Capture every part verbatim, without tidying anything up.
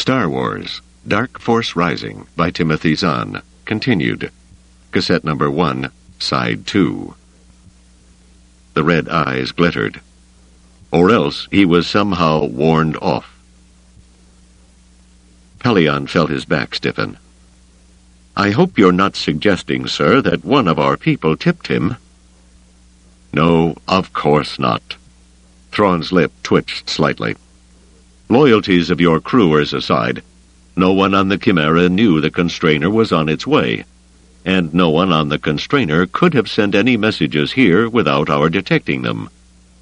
Star Wars, Dark Force Rising by Timothy Zahn, continued. Cassette number one, side two. The red eyes glittered. Or else he was somehow warned off. Pelion felt his back stiffen. I hope you're not suggesting, sir, that one of our people tipped him. No, of course not. Thrawn's lip twitched slightly. Loyalties of your crewers aside, no one on the Chimera knew the Constrainer was on its way, and no one on the Constrainer could have sent any messages here without our detecting them.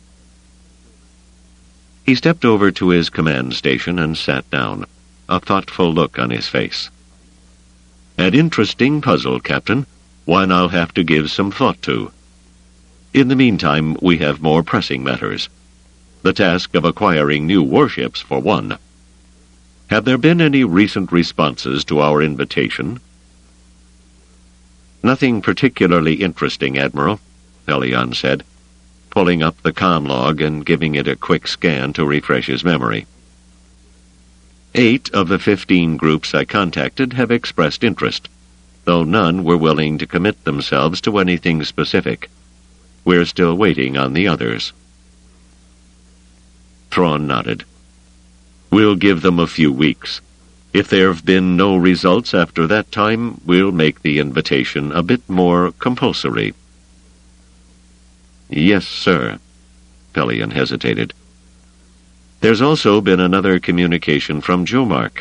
He stepped over to his command station and sat down, a thoughtful look on his face. An interesting puzzle, Captain, one I'll have to give some thought to. In the meantime, we have more pressing matters. The task of acquiring new warships, for one. Have there been any recent responses to our invitation? Nothing particularly interesting, Admiral, Pelion said, pulling up the comm log and giving it a quick scan to refresh his memory. Eight of the fifteen groups I contacted have expressed interest, though none were willing to commit themselves to anything specific. We're still waiting on the others. Thrawn nodded. We'll give them a few weeks. If there have been no results after that time, we'll make the invitation a bit more compulsory. Yes, sir. Pelion hesitated. There's also been another communication from Jomark.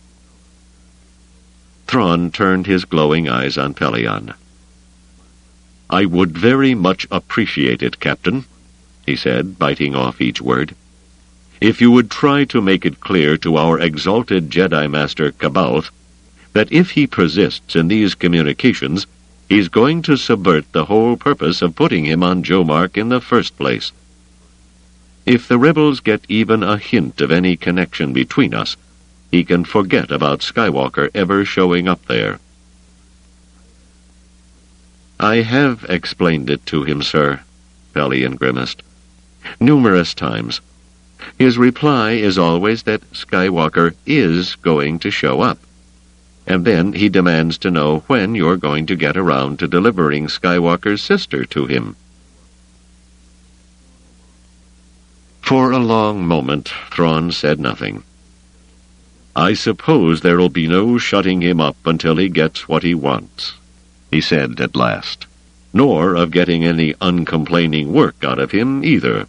Thrawn turned his glowing eyes on Pelion. I would very much appreciate it, Captain, he said, biting off each word, if you would try to make it clear to our exalted Jedi Master C'baoth that if he persists in these communications, he's going to subvert the whole purpose of putting him on Jomark in the first place. If the rebels get even a hint of any connection between us, he can forget about Skywalker ever showing up there. I have explained it to him, sir, Pelion grimaced. Numerous times. His reply is always that Skywalker is going to show up. And then he demands to know when you're going to get around to delivering Skywalker's sister to him. For a long moment, Thrawn said nothing. I suppose there'll be no shutting him up until he gets what he wants, he said at last, nor of getting any uncomplaining work out of him either.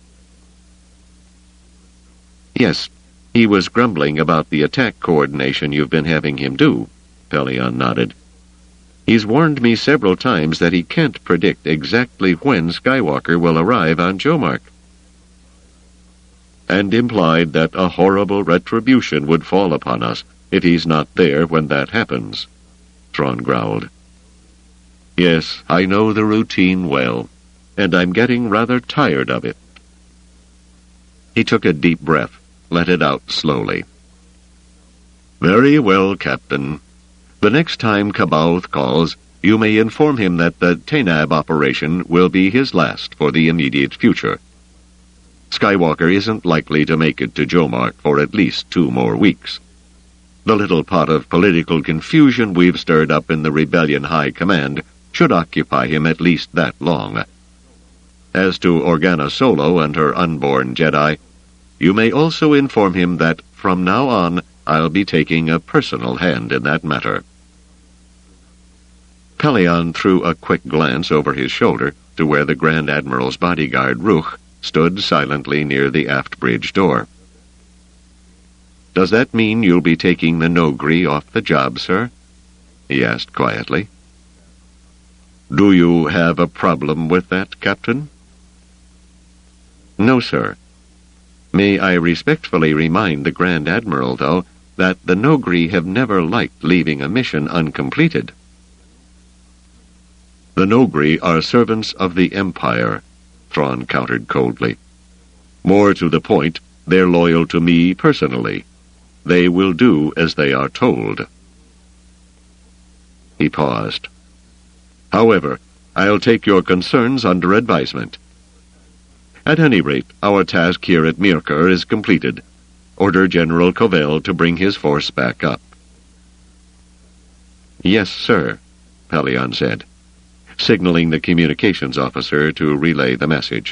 Yes, he was grumbling about the attack coordination you've been having him do, Pelion nodded. He's warned me several times that he can't predict exactly when Skywalker will arrive on Jomark. And implied that a horrible retribution would fall upon us if he's not there when that happens, Thrawn growled. Yes, I know the routine well, and I'm getting rather tired of it. He took a deep breath, let it out slowly. Very well, Captain. The next time C'baoth calls, you may inform him that the Tainab operation will be his last for the immediate future. Skywalker isn't likely to make it to Jomark for at least two more weeks. The little pot of political confusion we've stirred up in the Rebellion High Command should occupy him at least that long. As to Organa Solo and her unborn Jedi, you may also inform him that from now on I'll be taking a personal hand in that matter. Pelion threw a quick glance over his shoulder to where the Grand Admiral's bodyguard, Ruch, stood silently near the aft bridge door. Does that mean you'll be taking the Noghri off the job, sir? He asked quietly. Do you have a problem with that, Captain? No, sir. May I respectfully remind the Grand Admiral, though, that the Noghri have never liked leaving a mission uncompleted. The Noghri are servants of the Empire, Thrawn countered coldly. More to the point, they're loyal to me personally. They will do as they are told. He paused. However, I'll take your concerns under advisement. At any rate, our task here at Myrkr is completed, order General Covell to bring his force back up. "Yes, sir," Pellaeon said, signaling the communications officer to relay the message.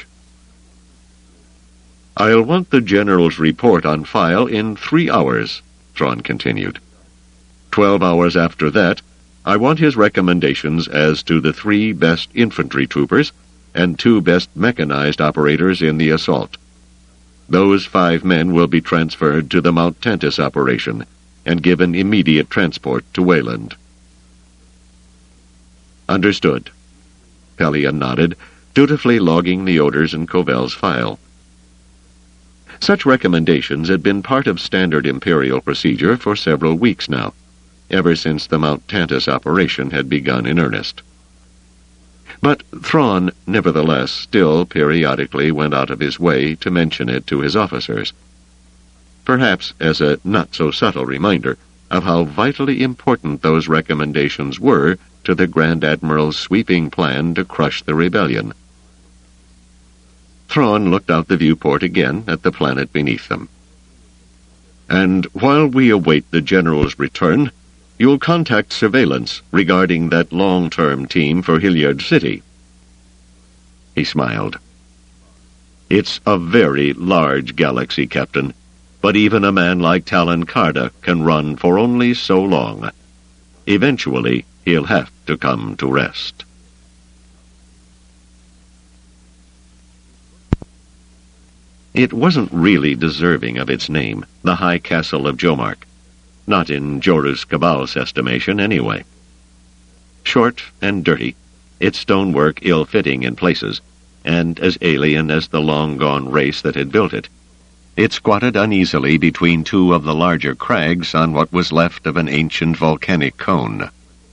"I'll want the General's report on file in three hours, Thrawn continued. Twelve hours after that, I want his recommendations as to the three best infantry troopers and two best mechanized operators in the assault. Those five men will be transferred to the Mount Tantus operation and given immediate transport to Wayland." "Understood." Pellaeon nodded, dutifully logging the orders in Covell's file. Such recommendations had been part of standard Imperial procedure for several weeks now, ever since the Mount Tantus operation had begun in earnest. But Thrawn, nevertheless, still periodically went out of his way to mention it to his officers, perhaps as a not-so-subtle reminder of how vitally important those recommendations were to the Grand Admiral's sweeping plan to crush the rebellion. Thrawn looked out the viewport again at the planet beneath them. "And while we await the General's return, you'll contact Surveillance regarding that long-term team for Hilliard City." He smiled. "It's a very large galaxy, Captain, but even a man like Talon Karrde can run for only so long. Eventually, he'll have to come to rest." It wasn't really deserving of its name, the High Castle of Jomark. Not in Jorus Cabal's estimation, anyway. Short and dirty, its stonework ill-fitting in places, and as alien as the long-gone race that had built it, it squatted uneasily between two of the larger crags on what was left of an ancient volcanic cone.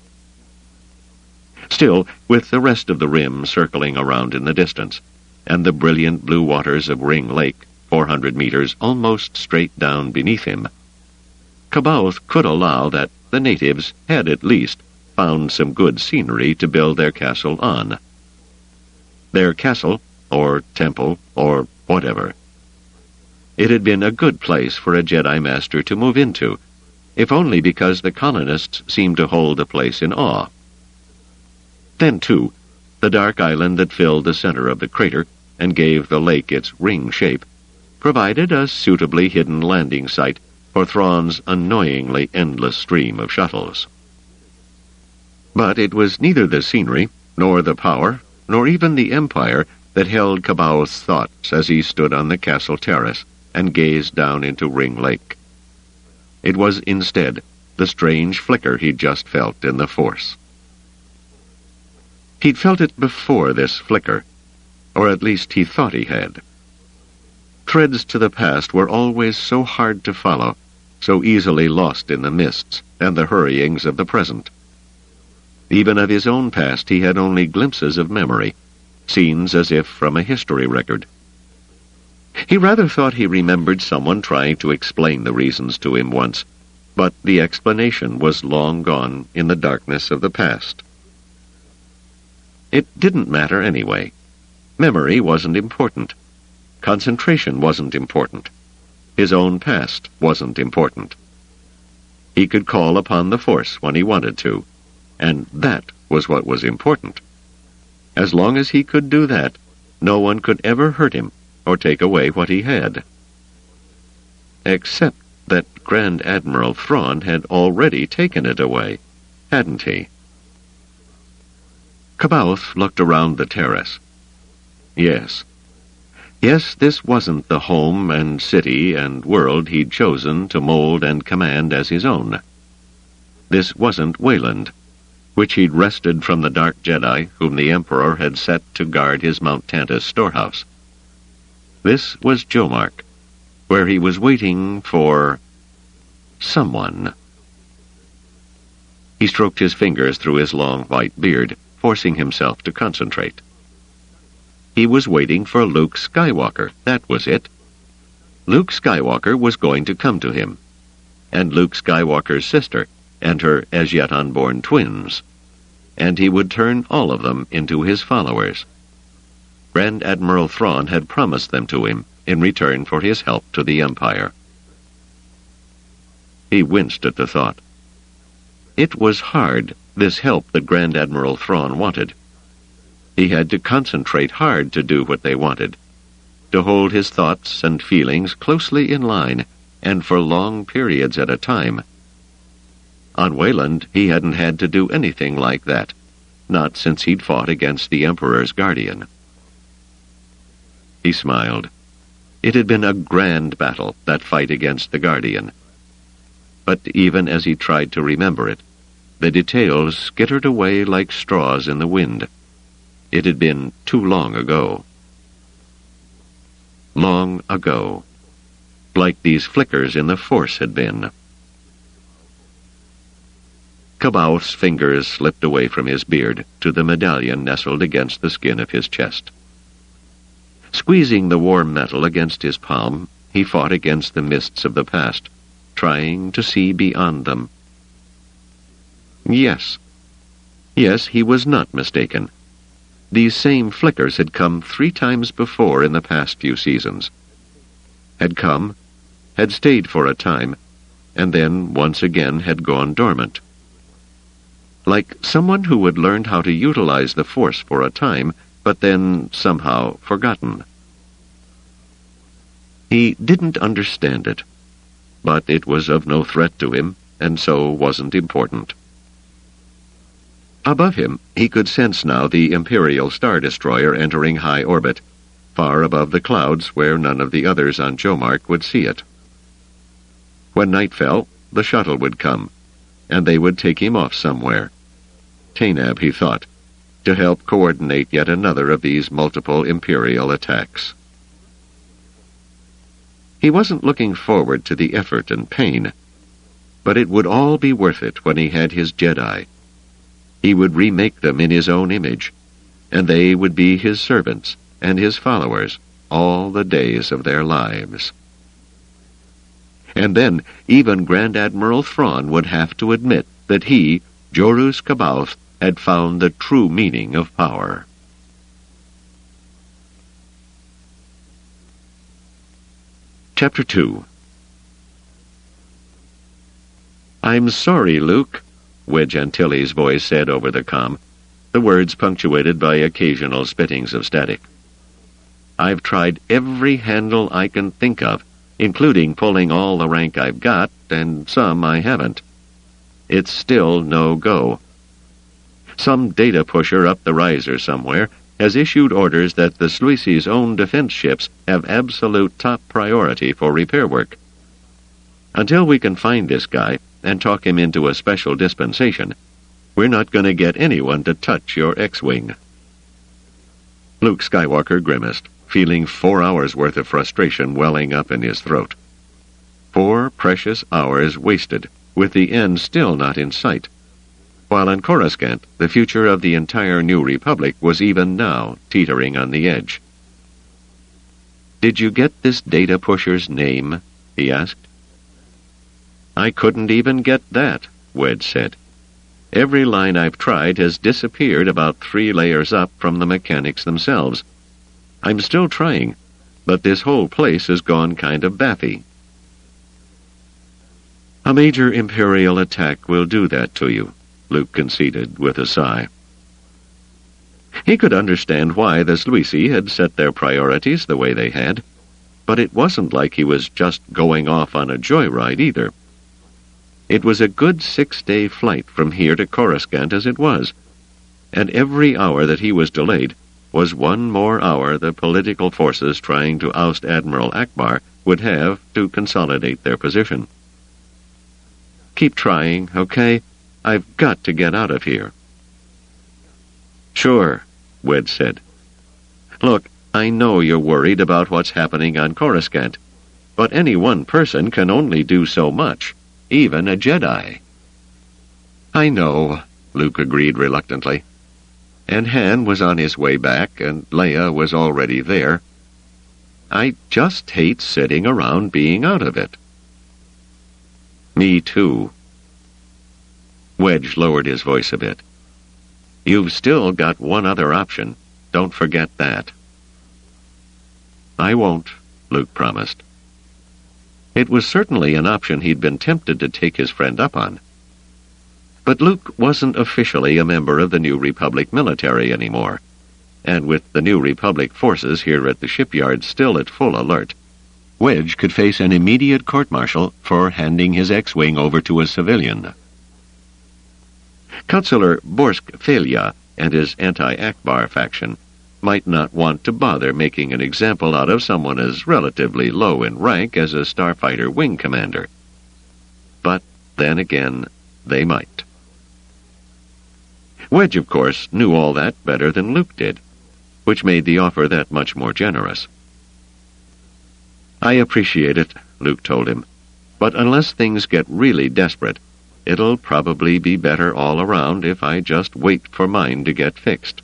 Still, with the rest of the rim circling around in the distance, and the brilliant blue waters of Ring Lake, four hundred meters almost straight down beneath him, Cabal could allow that the natives had at least found some good scenery to build their castle on. Their castle, or temple, or whatever. It had been a good place for a Jedi Master to move into, if only because the colonists seemed to hold the place in awe. Then, too, the dark island that filled the center of the crater and gave the lake its ring shape provided a suitably hidden landing site for Thrawn's annoyingly endless stream of shuttles. But it was neither the scenery, nor the power, nor even the empire that held Cabal's thoughts as he stood on the castle terrace and gazed down into Ring Lake. It was instead the strange flicker he'd just felt in the Force. He'd felt it before this flicker, or at least he thought he had. Threads to the past were always so hard to follow, so easily lost in the mists and the hurryings of the present. Even of his own past he had only glimpses of memory, scenes as if from a history record. He rather thought he remembered someone trying to explain the reasons to him once, but the explanation was long gone in the darkness of the past. It didn't matter anyway. Memory wasn't important. Concentration wasn't important. His own past wasn't important. He could call upon the Force when he wanted to, and that was what was important. As long as he could do that, no one could ever hurt him or take away what he had. Except that Grand Admiral Thrawn had already taken it away, hadn't he? Cabalth looked around the terrace. Yes. Yes, this wasn't the home and city and world he'd chosen to mold and command as his own. This wasn't Wayland, which he'd wrested from the Dark Jedi whom the Emperor had set to guard his Mount Tantus storehouse. This was Jomark, where he was waiting for someone. He stroked his fingers through his long white beard, forcing himself to concentrate. He was waiting for Luke Skywalker, that was it. Luke Skywalker was going to come to him, and Luke Skywalker's sister, and her as-yet unborn twins, and he would turn all of them into his followers. Grand Admiral Thrawn had promised them to him in return for his help to the Empire. He winced at the thought. It was hard, this help that Grand Admiral Thrawn wanted. He had to concentrate hard to do what they wanted, to hold his thoughts and feelings closely in line, and for long periods at a time. On Wayland, he hadn't had to do anything like that, not since he'd fought against the Emperor's Guardian. He smiled. It had been a grand battle, that fight against the Guardian. But even as he tried to remember it, the details skittered away like straws in the wind. It had been too long ago. Long ago. Like these flickers in the Force had been. Caboth's fingers slipped away from his beard to the medallion nestled against the skin of his chest. Squeezing the warm metal against his palm, he fought against the mists of the past, trying to see beyond them. Yes. Yes, he was not mistaken. These same flickers had come three times before in the past few seasons. Had come, had stayed for a time, and then once again had gone dormant. Like someone who had learned how to utilize the Force for a time, but then somehow forgotten. He didn't understand it, but it was of no threat to him, and so wasn't important. Above him, he could sense now the Imperial Star Destroyer entering high orbit, far above the clouds where none of the others on Jomark would see it. When night fell, the shuttle would come, and they would take him off somewhere. Tainab, he thought, to help coordinate yet another of these multiple Imperial attacks. He wasn't looking forward to the effort and pain, but it would all be worth it when he had his Jedi. He would remake them in his own image, and they would be his servants and his followers all the days of their lives. And then even Grand Admiral Thrawn would have to admit that he, Jorus C'baoth, had found the true meaning of power. Chapter two. "I'm sorry, Luke," Wedge Antilles' voice said over the comm, the words punctuated by occasional spittings of static. "I've tried every handle I can think of, including pulling all the rank I've got, and some I haven't. It's still no go. Some data pusher up the riser somewhere has issued orders that the Sluicy's own defense ships have absolute top priority for repair work. Until we can find this guy and talk him into a special dispensation, we're not going to get anyone to touch your X-Wing." Luke Skywalker grimaced, feeling four hours' worth of frustration welling up in his throat. Four precious hours wasted, with the end still not in sight, while on Coruscant the future of the entire New Republic was even now teetering on the edge. "Did you get this data pusher's name?" he asked. "I couldn't even get that," Wedge said. "Every line I've tried has disappeared about three layers up from the mechanics themselves. I'm still trying, but this whole place has gone kind of bathy." "A major Imperial attack will do that to you," Luke conceded with a sigh. He could understand why the Sluicy had set their priorities the way they had, but it wasn't like he was just going off on a joyride either. It was a good six-day flight from here to Coruscant as it was, and every hour that he was delayed was one more hour the political forces trying to oust Admiral Ackbar would have to consolidate their position. "Keep trying, okay? I've got to get out of here." "Sure," Wedge said. "Look, I know you're worried about what's happening on Coruscant, but any one person can only do so much. Even a Jedi." "I know," Luke agreed reluctantly. "And Han was on his way back, and Leia was already there. I just hate sitting around being out of it." "Me too." Wedge lowered his voice a bit. "You've still got one other option. Don't forget that." "I won't," Luke promised. It was certainly an option he'd been tempted to take his friend up on. But Luke wasn't officially a member of the New Republic military anymore, and with the New Republic forces here at the shipyard still at full alert, Wedge could face an immediate court-martial for handing his X-Wing over to a civilian. Councillor Borsk Felia and his anti-Akbar faction might not want to bother making an example out of someone as relatively low in rank as a starfighter wing commander. But then again, they might. Wedge, of course, knew all that better than Luke did, which made the offer that much more generous. "I appreciate it," Luke told him, "but unless things get really desperate, it'll probably be better all around if I just wait for mine to get fixed."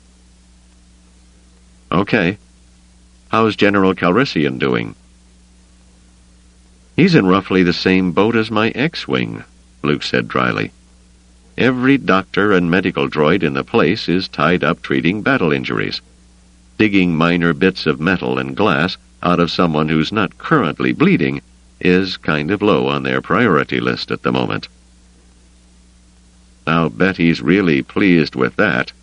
"Okay. How's General Calrissian doing?" "He's in roughly the same boat as my X-Wing," Luke said dryly. "Every doctor and medical droid in the place is tied up treating battle injuries. Digging minor bits of metal and glass out of someone who's not currently bleeding is kind of low on their priority list at the moment." "I'll bet he's really pleased with that."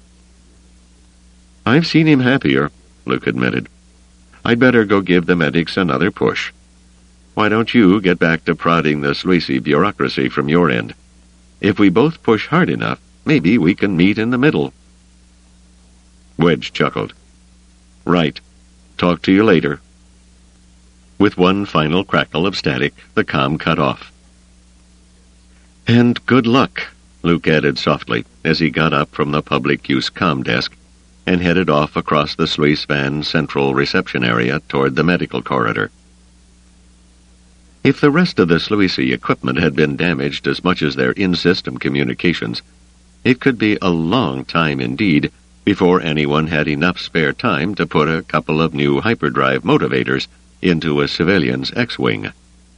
"I've seen him happier," Luke admitted. "I'd better go give the medics another push. Why don't you get back to prodding the Sluisi bureaucracy from your end? If we both push hard enough, maybe we can meet in the middle." Wedge chuckled. "Right. Talk to you later." With one final crackle of static, the comm cut off. "And good luck," Luke added softly as he got up from the public-use comm desk and headed off across the Sluice Van central reception area toward the medical corridor. If the rest of the Sluisi equipment had been damaged as much as their in-system communications, it could be a long time indeed before anyone had enough spare time to put a couple of new hyperdrive motivators into a civilian's X-Wing.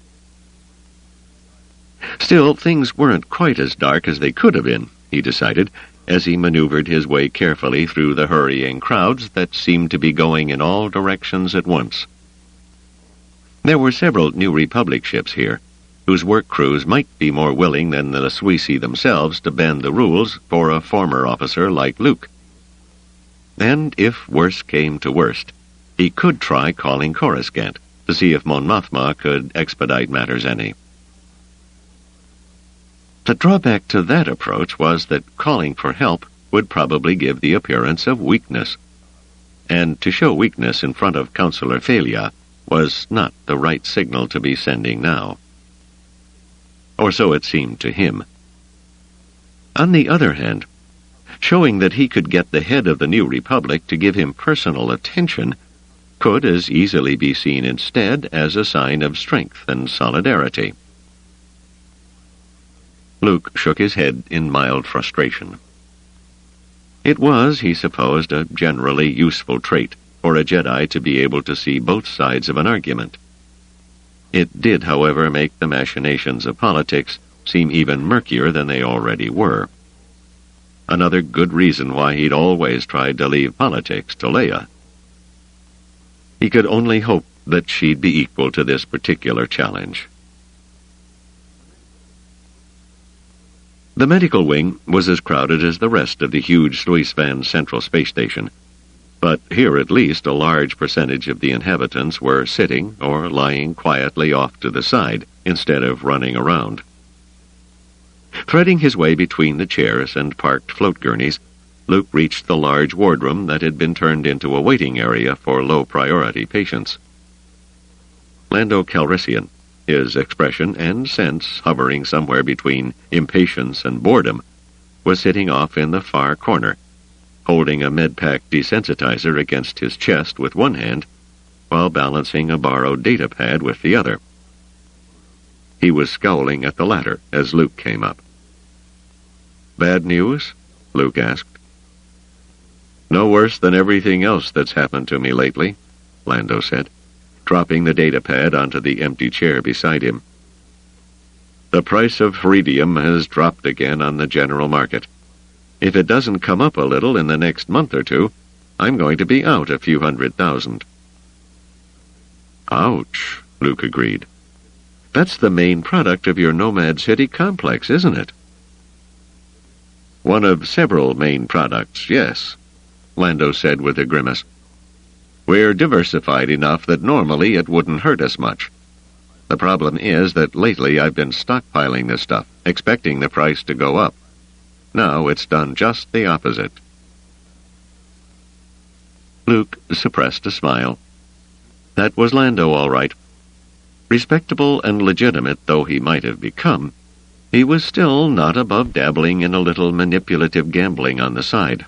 Still, things weren't quite as dark as they could have been, he decided, as he maneuvered his way carefully through the hurrying crowds that seemed to be going in all directions at once. There were several New Republic ships here, whose work crews might be more willing than the Sluisi themselves to bend the rules for a former officer like Luke. And if worse came to worst, he could try calling Coruscant to see if Mon Mothma could expedite matters any. The drawback to that approach was that calling for help would probably give the appearance of weakness, and to show weakness in front of Councillor Felia was not the right signal to be sending now. Or so it seemed to him. On the other hand, showing that he could get the head of the New Republic to give him personal attention could as easily be seen instead as a sign of strength and solidarity. Luke shook his head in mild frustration. It was, he supposed, a generally useful trait for a Jedi to be able to see both sides of an argument. It did, however, make the machinations of politics seem even murkier than they already were. Another good reason why he'd always tried to leave politics to Leia. He could only hope that she'd be equal to this particular challenge. The medical wing was as crowded as the rest of the huge Sluice Van Central Space Station, but here at least a large percentage of the inhabitants were sitting or lying quietly off to the side instead of running around. Threading his way between the chairs and parked float gurneys, Luke reached the large wardroom that had been turned into a waiting area for low-priority patients. Lando Calrissian, his expression and sense hovering somewhere between impatience and boredom, was sitting off in the far corner, holding a medpack desensitizer against his chest with one hand, while balancing a borrowed datapad with the other. He was scowling at the latter as Luke came up. "Bad news?" Luke asked. "No worse than everything else that's happened to me lately," Lando said, dropping the datapad onto the empty chair beside him. "The price of Heridium has dropped again on the general market. If it doesn't come up a little in the next month or two, I'm going to be out a few hundred thousand." "Ouch," Luke agreed. That's the main product of your Nomad City complex, isn't it? One of several main products, yes, Lando said with a grimace. We're diversified enough that normally it wouldn't hurt us much. The problem is that lately I've been stockpiling this stuff, expecting the price to go up. Now it's done just the opposite. Luke suppressed a smile. That was Lando, all right. Respectable and legitimate though he might have become, he was still not above dabbling in a little manipulative gambling on the side.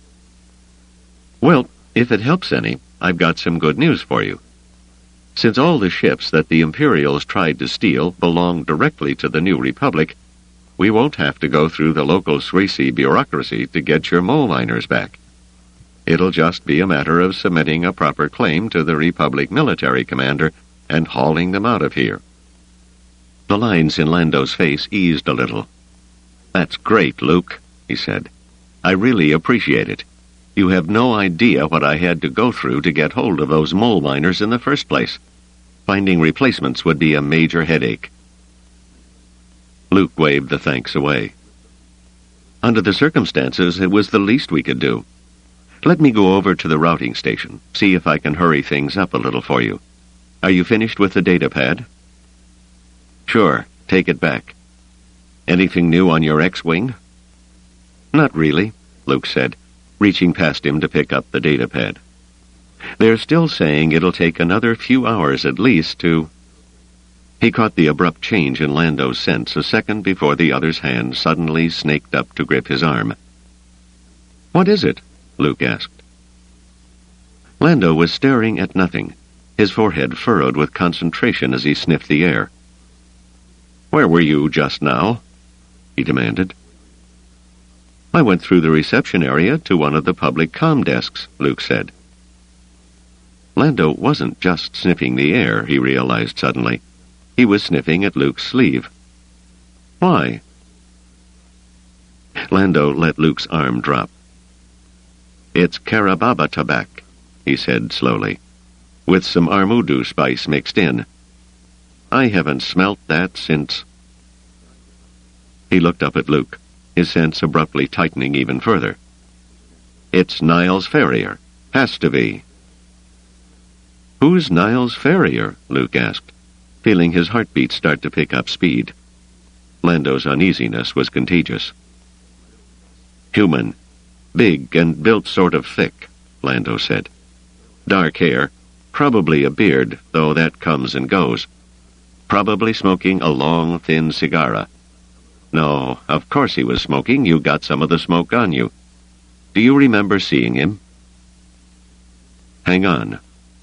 Well, if it helps any, I've got some good news for you. Since all the ships that the Imperials tried to steal belong directly to the New Republic, we won't have to go through the local Swayze bureaucracy to get your mole miners back. It'll just be a matter of submitting a proper claim to the Republic military commander and hauling them out of here. The lines in Lando's face eased a little. That's great, Luke, he said. I really appreciate it. You have no idea what I had to go through to get hold of those mole miners in the first place. Finding replacements would be a major headache. Luke waved the thanks away. Under the circumstances, it was the least we could do. Let me go over to the routing station, see if I can hurry things up a little for you. Are you finished with the data pad? Sure, take it back. Anything new on your X-Wing? Not really, Luke said, reaching past him to pick up the data pad. They're still saying it'll take another few hours at least to... He caught the abrupt change in Lando's sense a second before the other's hand suddenly snaked up to grip his arm. What is it? Luke asked. Lando was staring at nothing, his forehead furrowed with concentration as he sniffed the air. Where were you just now? He demanded. I went through the reception area to one of the public comm desks, Luke said. Lando wasn't just sniffing the air, he realized suddenly. He was sniffing at Luke's sleeve. Why? Lando let Luke's arm drop. It's Carababa tobacco, he said slowly, with some Armudu spice mixed in. I haven't smelt that since... He looked up at Luke, his sense abruptly tightening even further. It's Niles Ferrier. Has to be. Who's Niles Ferrier? Luke asked, feeling his heartbeat start to pick up speed. Lando's uneasiness was contagious. Human. Big and built sort of thick, Lando said. Dark hair, probably a beard, though that comes and goes. Probably smoking a long, thin cigar. No, of course he was smoking. You got some of the smoke on you. Do you remember seeing him? Hang on.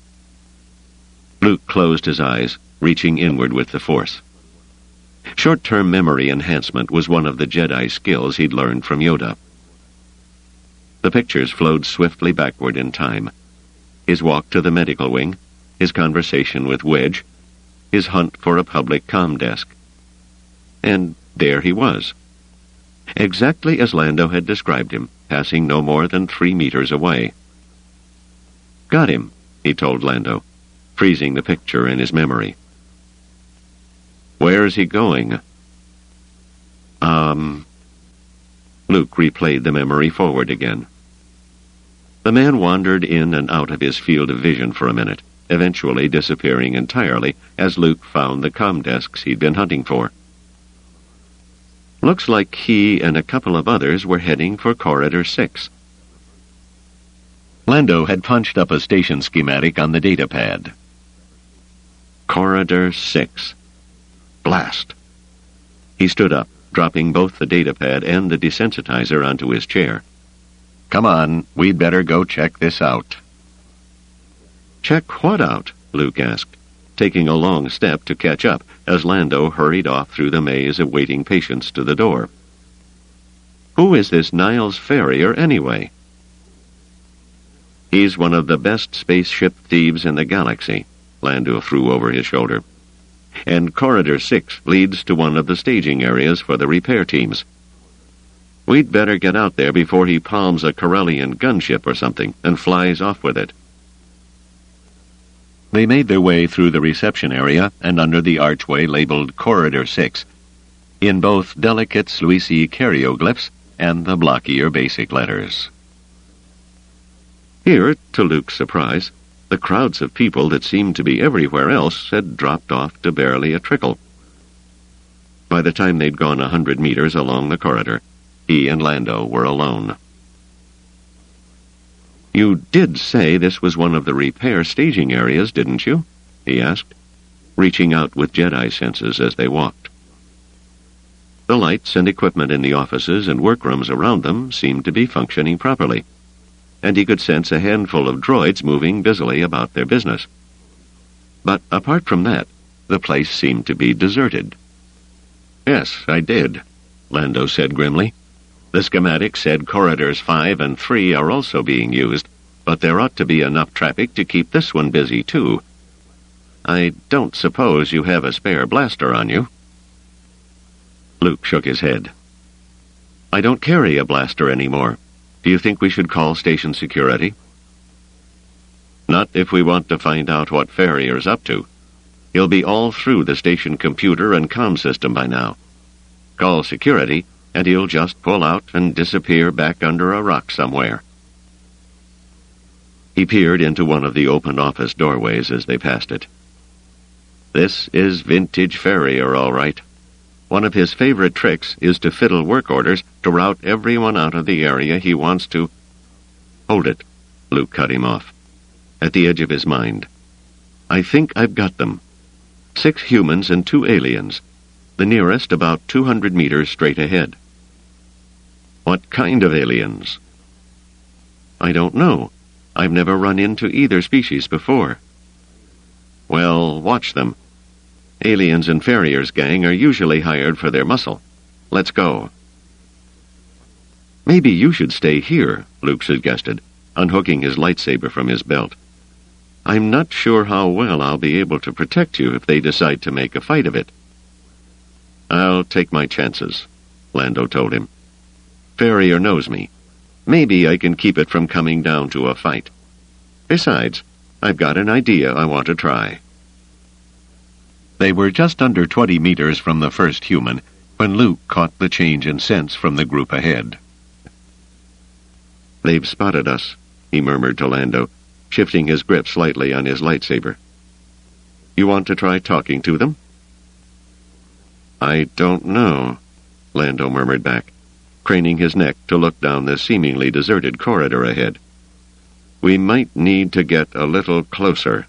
Luke closed his eyes, reaching inward with the Force. Short-term memory enhancement was one of the Jedi skills he'd learned from Yoda. The pictures flowed swiftly backward in time. His walk to the medical wing, his conversation with Wedge, his hunt for a public comm desk. And there he was. Exactly as Lando had described him, passing no more than three meters away. Got him, he told Lando, freezing the picture in his memory. Where is he going? Um... Luke replayed the memory forward again. The man wandered in and out of his field of vision for a minute, eventually disappearing entirely as Luke found the comm desks he'd been hunting for. Looks like he and a couple of others were heading for Corridor six. Lando had punched up a station schematic on the data pad. Corridor six. Blast. He stood up, dropping both the data pad and the desensitizer onto his chair. Come on, we'd better go check this out. Check what out? Luke asked, taking a long step to catch up as Lando hurried off through the maze of waiting patients to the door. Who is this Niles Ferrier, anyway? He's one of the best spaceship thieves in the galaxy, Lando threw over his shoulder. And Corridor six leads to one of the staging areas for the repair teams. We'd better get out there before he palms a Corellian gunship or something and flies off with it. They made their way through the reception area and under the archway labeled Corridor six, in both delicate Sluisi karyoglyphs and the blockier basic letters. Here, to Luke's surprise, the crowds of people that seemed to be everywhere else had dropped off to barely a trickle. By the time they'd gone a hundred meters along the corridor, he and Lando were alone. "You did say this was one of the repair staging areas, didn't you?" he asked, reaching out with Jedi senses as they walked. The lights and equipment in the offices and workrooms around them seemed to be functioning properly, and he could sense a handful of droids moving busily about their business. But apart from that, the place seemed to be deserted. "Yes, I did," Lando said grimly. "The schematic said corridors five and three are also being used, but there ought to be enough traffic to keep this one busy, too. I don't suppose you have a spare blaster on you?" Luke shook his head. "I don't carry a blaster anymore. Do you think we should call station security?" "Not if we want to find out what Farrier's up to. He'll be all through the station computer and comm system by now. Call security, and he'll just pull out and disappear back under a rock somewhere." He peered into one of the open office doorways as they passed it. "This is vintage Farrier, all right. One of his favorite tricks is to fiddle work orders to route everyone out of the area he wants to—" "Hold it," Luke cut him off. At the edge of his mind. "I think I've got them. Six humans and two aliens. The nearest about two hundred meters straight ahead." "What kind of aliens?" "I don't know. I've never run into either species before." "Well, watch them. Aliens and Farrier's gang are usually hired for their muscle. Let's go." "Maybe you should stay here," Luke suggested, unhooking his lightsaber from his belt. "I'm not sure how well I'll be able to protect you if they decide to make a fight of it." "I'll take my chances," Lando told him. "Farrier knows me. Maybe I can keep it from coming down to a fight. Besides, I've got an idea I want to try." They were just under twenty meters from the first human when Luke caught the change in sense from the group ahead. "They've spotted us," he murmured to Lando, shifting his grip slightly on his lightsaber. "You want to try talking to them?" "I don't know," Lando murmured back, craning his neck to look down the seemingly deserted corridor ahead. "We might need to get a little closer."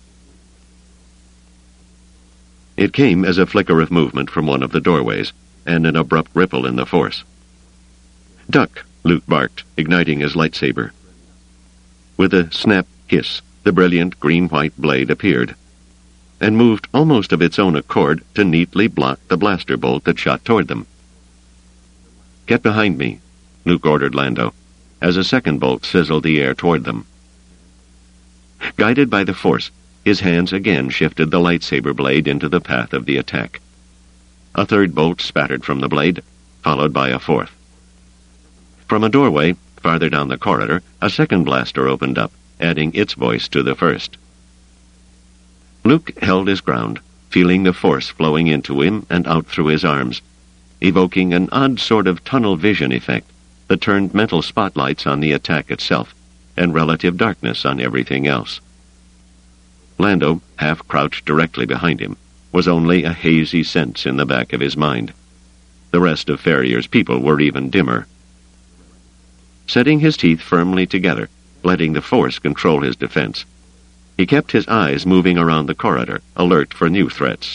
It came as a flicker of movement from one of the doorways, and an abrupt ripple in the force. "Duck!" Luke barked, igniting his lightsaber. With a snap hiss, the brilliant green-white blade appeared, and moved almost of its own accord to neatly block the blaster bolt that shot toward them. "Get behind me," Luke ordered Lando, as a second bolt sizzled the air toward them. Guided by the force, his hands again shifted the lightsaber blade into the path of the attack. A third bolt spattered from the blade, followed by a fourth. From a doorway, farther down the corridor, a second blaster opened up, adding its voice to the first. Luke held his ground, feeling the force flowing into him and out through his arms, evoking an odd sort of tunnel vision effect that turned mental spotlights on the attack itself and relative darkness on everything else. Lando, half crouched directly behind him, was only a hazy sense in the back of his mind. The rest of Farrier's people were even dimmer. Setting his teeth firmly together, letting the force control his defense, he kept his eyes moving around the corridor, alert for new threats.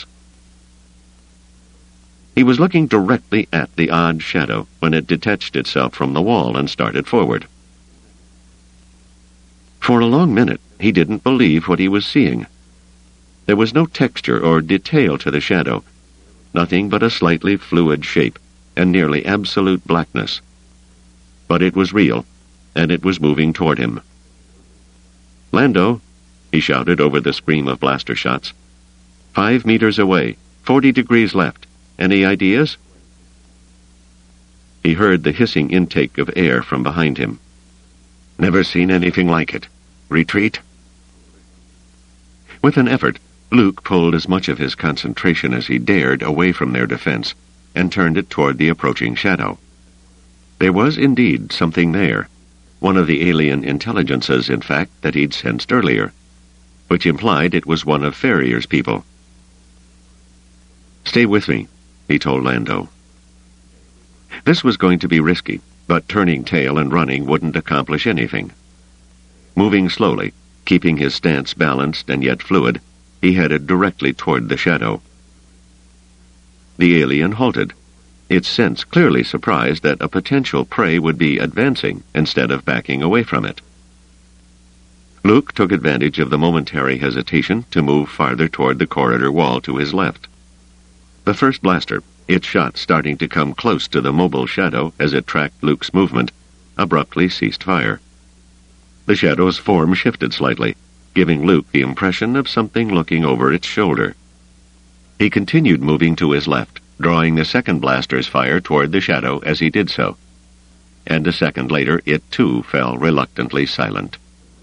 He was looking directly at the odd shadow when it detached itself from the wall and started forward. For a long minute, he didn't believe what he was seeing. There was no texture or detail to the shadow, nothing but a slightly fluid shape and nearly absolute blackness. But it was real, and it was moving toward him. "Lando," he shouted over the scream of blaster shots. "Five meters away, forty degrees left. Any ideas?" He heard the hissing intake of air from behind him. "Never seen anything like it. Retreat?" With an effort, Luke pulled as much of his concentration as he dared away from their defense and turned it toward the approaching shadow. There was indeed something there, one of the alien intelligences, in fact, that he'd sensed earlier, which implied it was one of Ferrier's people. "Stay with me," he told Lando. This was going to be risky, but turning tail and running wouldn't accomplish anything. Moving slowly, keeping his stance balanced and yet fluid, he headed directly toward the shadow. The alien halted, its sense clearly surprised that a potential prey would be advancing instead of backing away from it. Luke took advantage of the momentary hesitation to move farther toward the corridor wall to his left. The first blaster, its shot starting to come close to the mobile shadow as it tracked Luke's movement, abruptly ceased fire. The shadow's form shifted slightly, giving Luke the impression of something looking over its shoulder. He continued moving to his left, drawing the second blaster's fire toward the shadow as he did so. And a second later, it too fell reluctantly silent.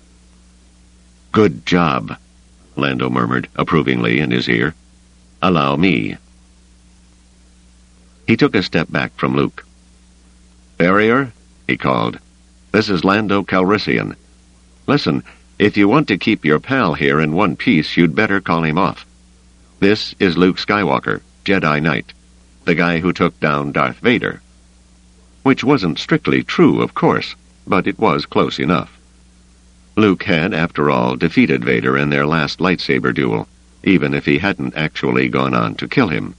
"Good job," Lando murmured approvingly in his ear. "Allow me." He took a step back from Luke. "Ferrier," he called. "This is Lando Calrissian. Listen, if you want to keep your pal here in one piece, you'd better call him off. This is Luke Skywalker, Jedi Knight, the guy who took down Darth Vader." Which wasn't strictly true, of course, but it was close enough. Luke had, after all, defeated Vader in their last lightsaber duel, even if he hadn't actually gone on to kill him.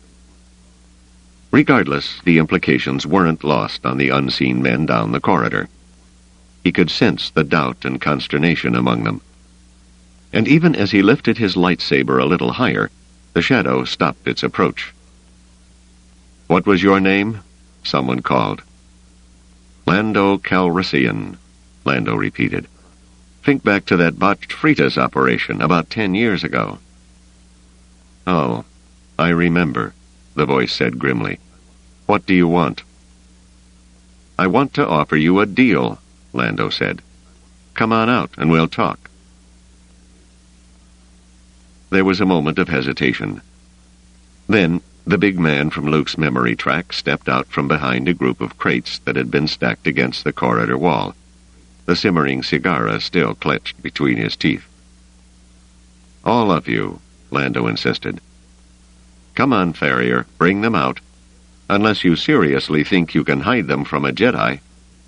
Regardless, the implications weren't lost on the unseen men down the corridor. He could sense the doubt and consternation among them. And even as he lifted his lightsaber a little higher, the shadow stopped its approach. "What was your name?" someone called. "Lando Calrissian," Lando repeated. "Think back to that botched Fritas operation about ten years ago." "Oh, I remember," the voice said grimly. "What do you want?" "I want to offer you a deal," Lando said. "Come on out and we'll talk." There was a moment of hesitation. Then, the big man from Luke's memory track stepped out from behind a group of crates that had been stacked against the corridor wall, the simmering cigar still clenched between his teeth. "All of you," Lando insisted. "Come on, Ferrier, bring them out. Unless you seriously think you can hide them from a Jedi."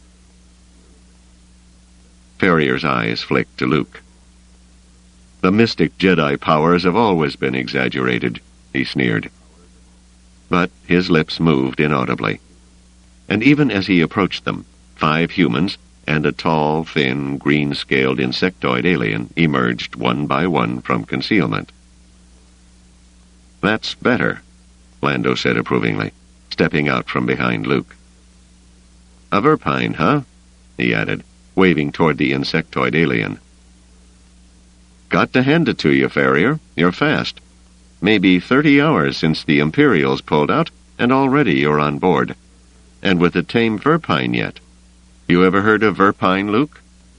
Ferrier's eyes flicked to Luke. "The mystic Jedi powers have always been exaggerated," he sneered. But his lips moved inaudibly. And even as he approached them, five humans and a tall, thin, green-scaled insectoid alien emerged one by one from concealment. "That's better," Lando said approvingly, stepping out from behind Luke. "A Verpine, huh?" he added, waving toward the insectoid alien. "Got to hand it to you, Ferrier. You're fast. Maybe thirty hours since the Imperials pulled out, and already you're on board. And with a tame Verpine yet. You ever heard of Verpine, Luke?"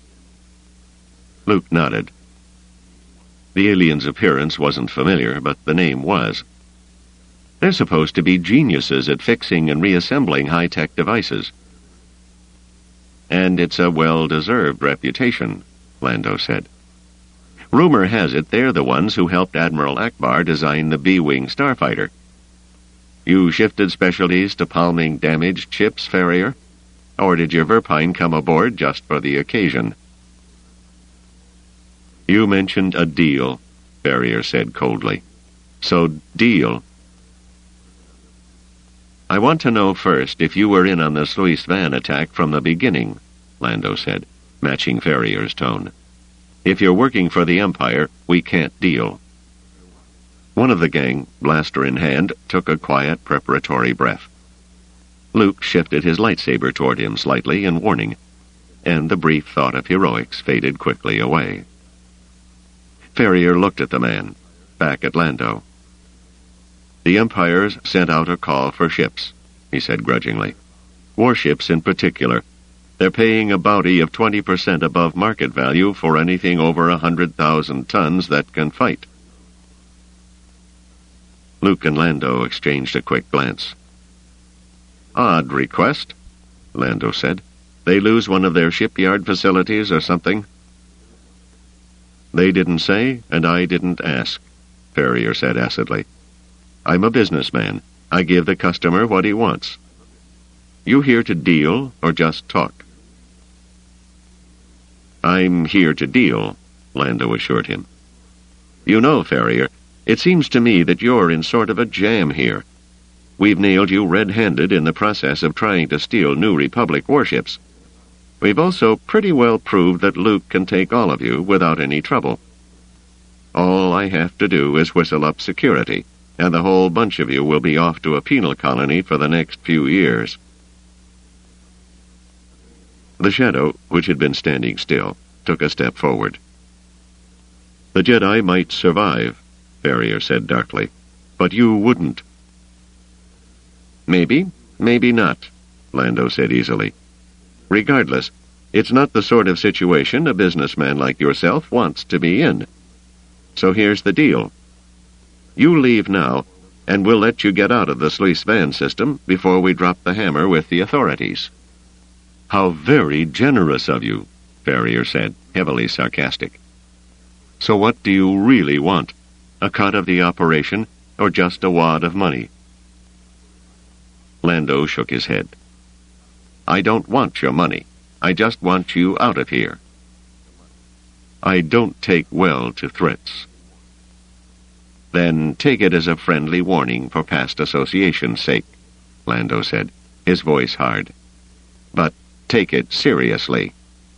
Luke nodded. The alien's appearance wasn't familiar, but the name was. They're supposed to be geniuses at fixing and reassembling high-tech devices. "And it's a well-deserved reputation," Lando said. "Rumor has it they're the ones who helped Admiral Akbar design the B-Wing starfighter. You shifted specialties to palming damaged ships, Ferrier? Or did your Verpine come aboard just for the occasion?" "You mentioned a deal," Ferrier said coldly. "So, deal." "I want to know first if you were in on the Sluice Van attack from the beginning," Lando said, matching Ferrier's tone. "If you're working for the Empire, we can't deal." One of the gang, blaster in hand, took a quiet preparatory breath. Luke shifted his lightsaber toward him slightly in warning, and the brief thought of heroics faded quickly away. Ferrier looked at the man, back at Lando. "The Empire's sent out a call for ships," he said grudgingly. "Warships in particular. They're paying a bounty of twenty percent above market value for anything over a hundred thousand tons that can fight. Luke and Lando exchanged a quick glance. Odd request, Lando said. They lose one of their shipyard facilities or something? They didn't say, and I didn't ask, Ferrier said acidly. I'm a businessman. I give the customer what he wants. You here to deal or just talk? I'm here to deal, Lando assured him. You know, Ferrier, it seems to me that you're in sort of a jam here. We've nailed you red-handed in the process of trying to steal New Republic warships. We've also pretty well proved that Luke can take all of you without any trouble. All I have to do is whistle up security, and the whole bunch of you will be off to a penal colony for the next few years. The Shadow, which had been standing still, took a step forward. The Jedi might survive, Ferrier said darkly, but you wouldn't. Maybe, maybe not, Lando said easily. Regardless, it's not the sort of situation a businessman like yourself wants to be in. So here's the deal. You leave now, and we'll let you get out of the Sluice Van system before we drop the hammer with the authorities. How very generous of you, Ferrier said, heavily sarcastic. So what do you really want? A cut of the operation, or just a wad of money? Lando shook his head. I don't want your money. I just want you out of here. I don't take well to threats. Then take it as a friendly warning for past association's sake, Lando said, his voice hard. But take it seriously.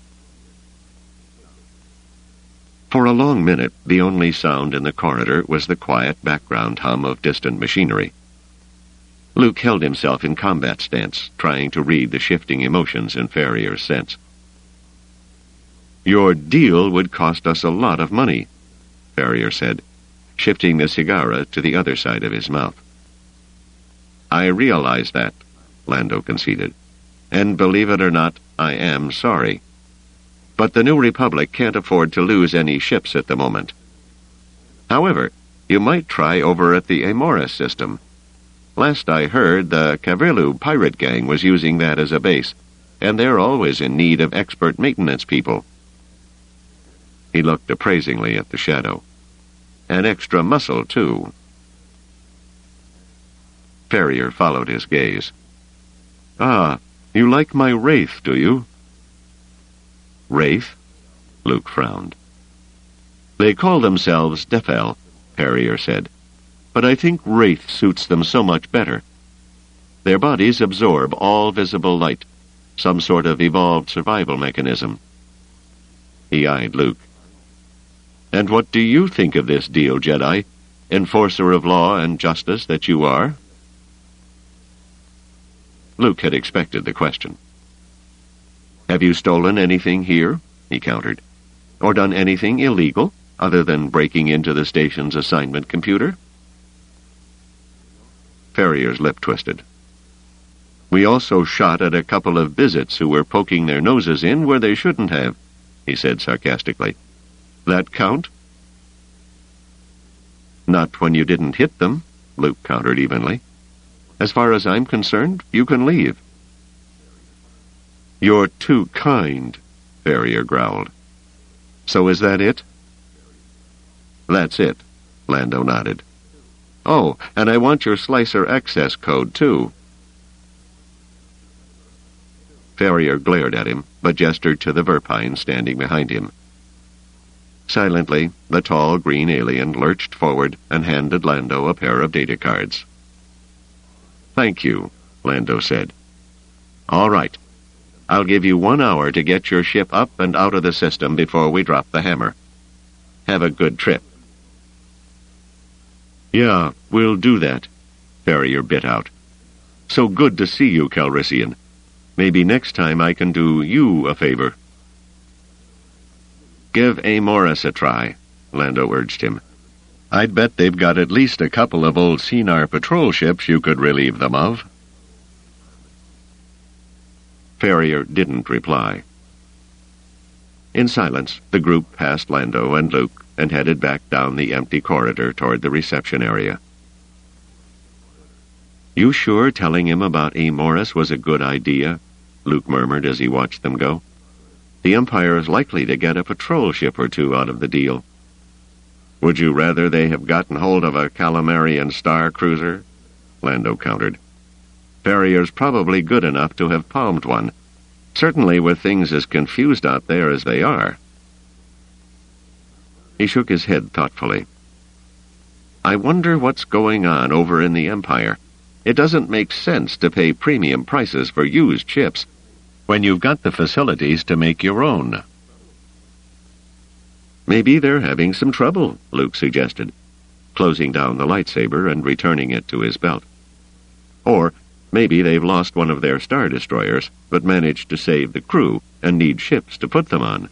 For a long minute, the only sound in the corridor was the quiet background hum of distant machinery. Luke held himself in combat stance, trying to read the shifting emotions in Ferrier's sense. Your deal would cost us a lot of money, Ferrier said, shifting the cigarra to the other side of his mouth. I realize that, Lando conceded. And believe it or not, I am sorry. But the New Republic can't afford to lose any ships at the moment. However, you might try over at the Amoris system. Last I heard, the Cavrillu pirate gang was using that as a base, and they're always in need of expert maintenance people. He looked appraisingly at the Shadow. An extra muscle, too. Ferrier followed his gaze. Ah, you like my Wraith, do you? Wraith? Luke frowned. They call themselves Defel, Ferrier said, but I think Wraith suits them so much better. Their bodies absorb all visible light, some sort of evolved survival mechanism. He eyed Luke. And what do you think of this deal, Jedi, enforcer of law and justice that you are? Luke had expected the question. Have you stolen anything here? He countered. Or done anything illegal, other than breaking into the station's assignment computer? Ferrier's lip twisted. We also shot at a couple of Bizits who were poking their noses in where they shouldn't have, he said sarcastically. That count? Not when you didn't hit them, Luke countered evenly. As far as I'm concerned, you can leave. You're too kind, Ferrier growled. So is that it? That's it, Lando nodded. Oh, and I want your Slicer access code, too. Ferrier glared at him, but gestured to the Verpine standing behind him. Silently, the tall green alien lurched forward and handed Lando a pair of data cards. Thank you, Lando said. All right. I'll give you one hour to get your ship up and out of the system before we drop the hammer. Have a good trip. Yeah, we'll do that, Ferrier bit out. So good to see you, Calrissian. Maybe next time I can do you a favor. Give Amoris a try, Lando urged him. I'd bet they've got at least a couple of old Senar patrol ships you could relieve them of. Ferrier didn't reply. In silence, the group passed Lando and Luke and headed back down the empty corridor toward the reception area. "You sure telling him about E. Morris was a good idea?" Luke murmured as he watched them go. "The Empire is likely to get a patrol ship or two out of the deal." "Would you rather they have gotten hold of a Calamarian star cruiser?" Lando countered. "Ferrier's probably good enough to have palmed one, certainly with things as confused out there as they are." He shook his head thoughtfully. "I wonder what's going on over in the Empire. It doesn't make sense to pay premium prices for used ships when you've got the facilities to make your own." "Maybe they're having some trouble," Luke suggested, closing down the lightsaber and returning it to his belt. "Or maybe they've lost one of their star destroyers, but managed to save the crew and need ships to put them on."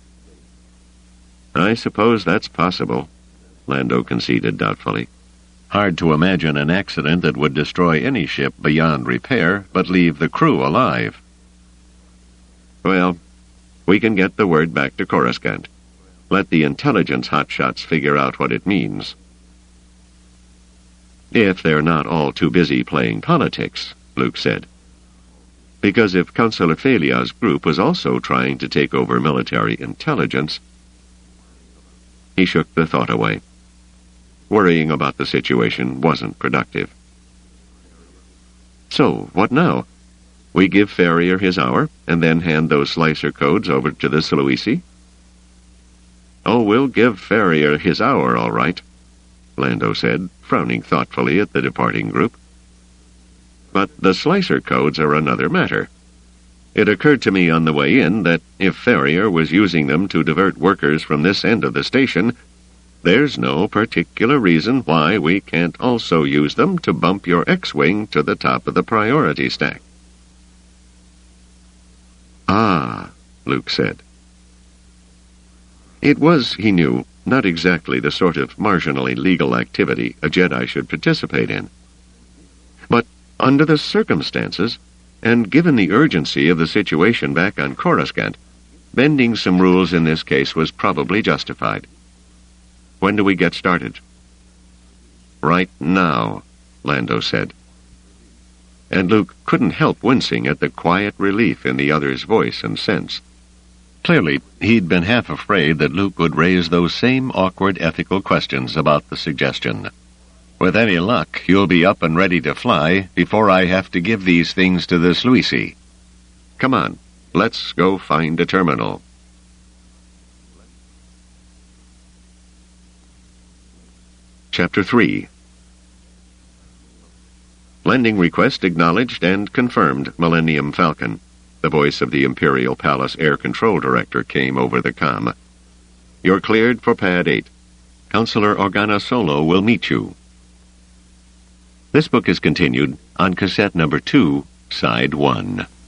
"I suppose that's possible," Lando conceded doubtfully. "Hard to imagine an accident that would destroy any ship beyond repair, but leave the crew alive." "Well, we can get the word back to Coruscant. Let the intelligence hotshots figure out what it means. If they're not all too busy playing politics," Luke said. "Because if Councillor Felia's group was also trying to take over military intelligence..." He shook the thought away. Worrying about the situation wasn't productive. "So, what now? We give Ferrier his hour, and then hand those slicer codes over to the Sluisi?" "Oh, we'll give Ferrier his hour, all right," Lando said, frowning thoughtfully at the departing group. "But the slicer codes are another matter. It occurred to me on the way in that if Ferrier was using them to divert workers from this end of the station, there's no particular reason why we can't also use them to bump your X-Wing to the top of the priority stack." "Ah," Luke said. It was, he knew, not exactly the sort of marginally legal activity a Jedi should participate in. But under the circumstances, and given the urgency of the situation back on Coruscant, bending some rules in this case was probably justified. "When do we get started?" "Right now," Lando said. And Luke couldn't help wincing at the quiet relief in the other's voice and sense. Clearly, he'd been half afraid that Luke would raise those same awkward ethical questions about the suggestion. "With any luck, you'll be up and ready to fly before I have to give these things to the Sluisi. Come on, let's go find a terminal." Chapter three. Landing request acknowledged and confirmed, Millennium Falcon. The voice of the Imperial Palace Air Control Director came over the comm. "You're cleared for Pad eight. Councillor Organa Solo will meet you." This book is continued on cassette number two, side one.